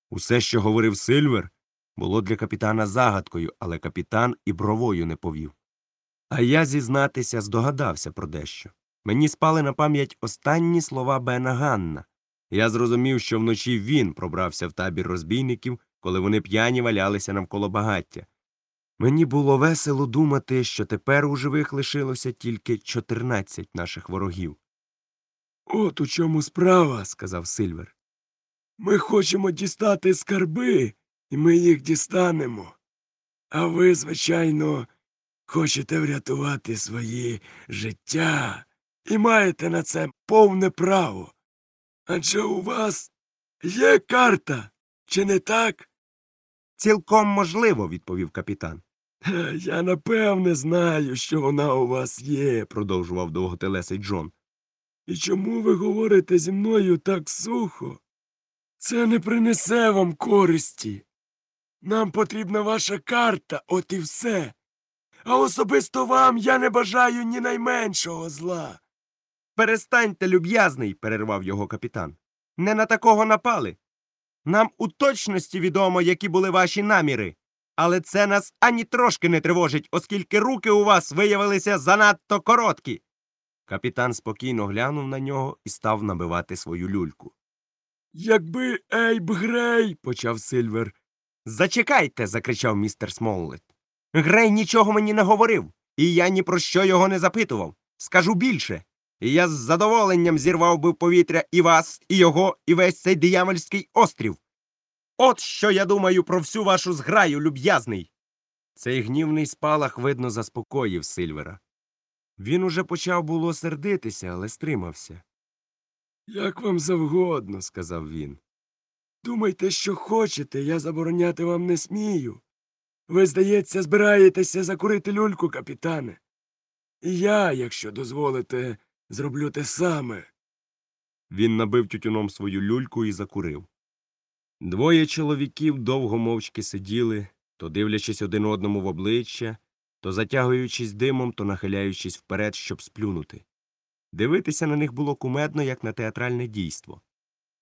Усе, що говорив Сильвер, було для капітана загадкою, але капітан і бровою не повів. А я, зізнатися, здогадався про дещо. Мені спали на пам'ять останні слова Бена Ганна. Я зрозумів, що вночі він пробрався в табір розбійників, коли вони п'яні валялися навколо багаття. Мені було весело думати, що тепер у живих лишилося тільки 14 наших ворогів. «От у чому справа», – сказав Сильвер. «Ми хочемо дістати скарби, і ми їх дістанемо. А ви, звичайно, хочете врятувати свої життя і маєте на це повне право. Адже у вас є карта, чи не так?» «Цілком можливо», – відповів капітан. «Я напевне знаю, що вона у вас є», – продовжував довготелесий Джон. «І чому ви говорите зі мною так сухо? Це не принесе вам користі. Нам потрібна ваша карта, от і все. А особисто вам я не бажаю ні найменшого зла». «Перестаньте, люб'язний», – перервав його капітан. «Не на такого напали. Нам у точності відомо, які були ваші наміри. Але це нас ані трошки не тривожить, оскільки руки у вас виявилися занадто короткі». Капітан спокійно глянув на нього і став набивати свою люльку. «Якби Ейб Грей», – почав Сильвер. «Зачекайте», – закричав містер Смоллет. «Грей нічого мені не говорив, і я ні про що його не запитував. Скажу більше. І я з задоволенням зірвав би в повітря і вас, і його, і весь цей диявольський острів. От що я думаю про всю вашу зграю, люб'язний». Цей гнівний спалах, видно, заспокоїв Сильвера. Він уже почав було сердитися, але стримався. «Як вам завгодно», – сказав він. «Думайте, що хочете, я забороняти вам не смію. Ви, здається, збираєтеся закурити люльку, капітане. І я, якщо дозволите, зроблю те саме». Він набив тютюном свою люльку і закурив. Двоє чоловіків довго мовчки сиділи, то дивлячись один одному в обличчя, то затягуючись димом, то нахиляючись вперед, щоб сплюнути. Дивитися на них було кумедно, як на театральне дійство.